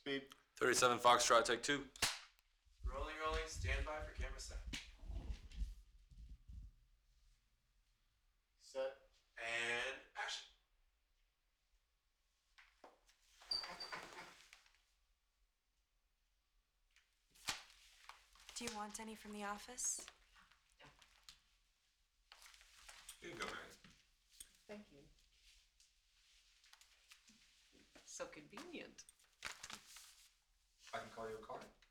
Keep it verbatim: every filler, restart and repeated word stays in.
Speed. thirty-seven Foxtrot, take two. Rolling, rolling, stand by for camera set. Set. And action. Do you want any from the office? Here you go, Mary. Thank you. So convenient. I can call you a card.